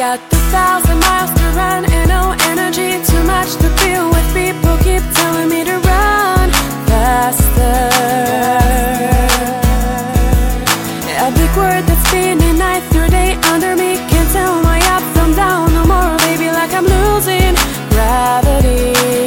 got 2,000 miles to run and no energy, too much to deal with. People keep telling me to run faster. A big word that's spinning night through day under me, can't tell my up from down no more, baby, like I'm losing gravity.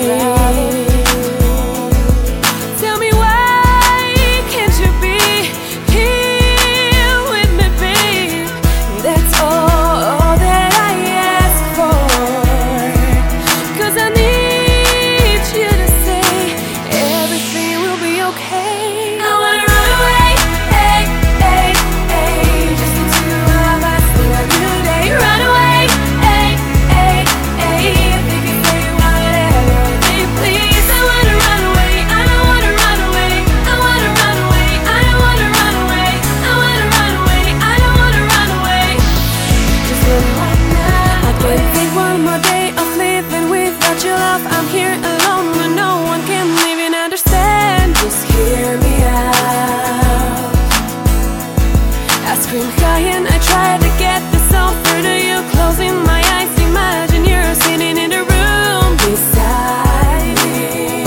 Tell me why can't you be here with me, babe? That's all that I ask for, 'cause I need you to say everything will be okay. I wanna run away, hey, hey, hey, just the two of us in a new day. Run away, hey, hey, hey, if you can say whatever they please. I wanna run away, I don't wanna run away, I wanna run away, I don't wanna run away, I wanna run away, I don't wanna run away. Just right now, I can't take one more day of living without your love. I'm here alone when no one can even understand. Just hear me out. I scream high and I try to get this over to you. Closing my eyes, imagine you're sitting in the room beside me.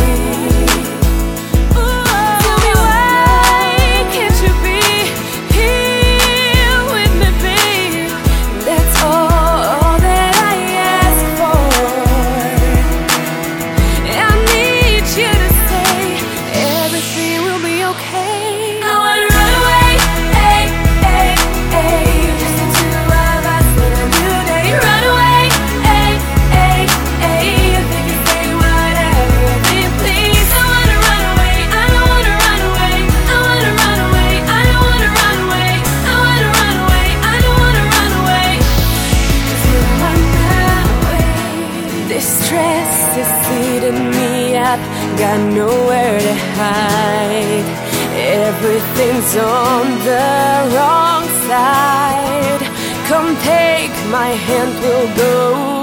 Tell me why can't you be here with me, babe? That's all that I ask for. I need you to say everything will be okay. I wanna run away, hey, hey, hey, just the two of us in a new day. Run away, hey, hey, hey, if they can say whatever they please. I wanna run away, I don't wanna run away, I wanna run away, I don't wanna run away, I wanna run away, I don't wanna run away. Just run away. This stress is eating me up, got nowhere to hide. Everything's on the wrong side. Come take my hand, we'll go